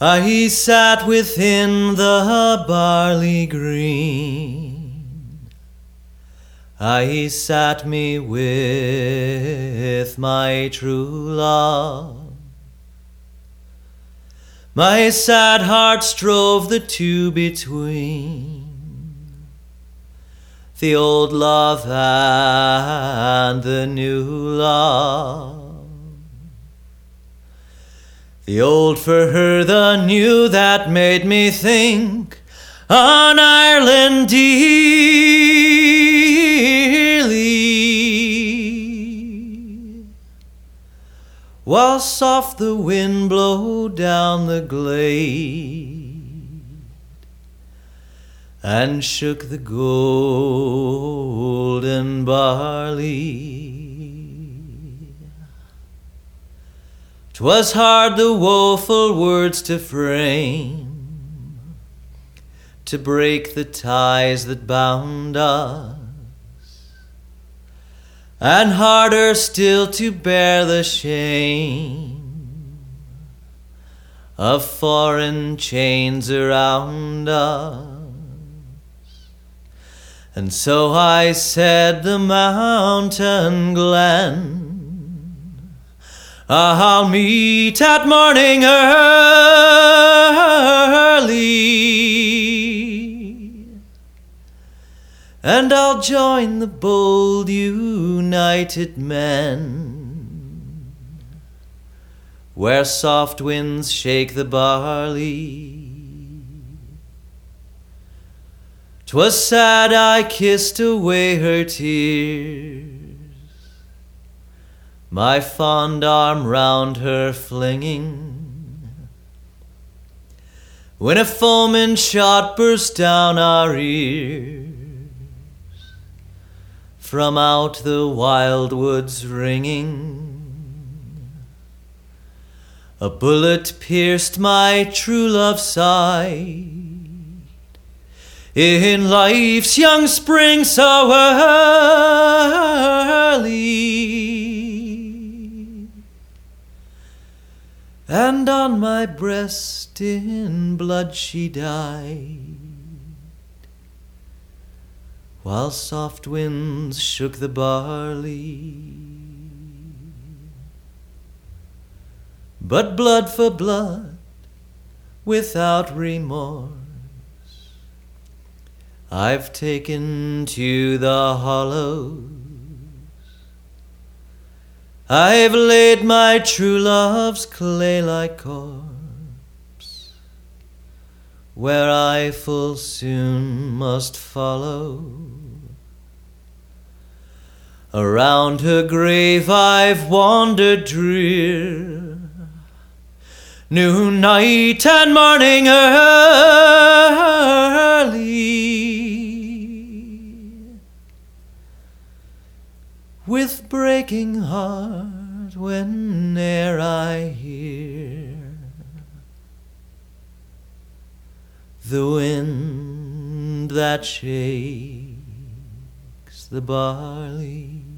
I sat within the barley green. I sat me with my true love. My sad heart strove the two between, the old love and the new love. The old for her, the new that made me think on Ireland dearly. While soft the wind blowed down the glade and shook the golden barley. 'Twas hard the woeful words to frame, to break the ties that bound us, and harder still to bear the shame of foreign chains around us. And so I said, the mountain glen I'll meet at morning early, and I'll join the bold united men where soft winds shake the barley. 'Twas sad I kissed away her tears, my fond arm round her flinging, when a foaming shot burst down our ears, from out the wild woods ringing. A bullet pierced my true love's side in life's young spring so early, and on my breast in blood she died, while soft winds shook the barley. But blood for blood, without remorse, I've taken to the hollows. I've laid my true love's clay-like corpse, where I full soon must follow. Around her grave I've wandered drear, noon, night, and morning early, with breaking heart whene'er I hear the wind that shakes the barley.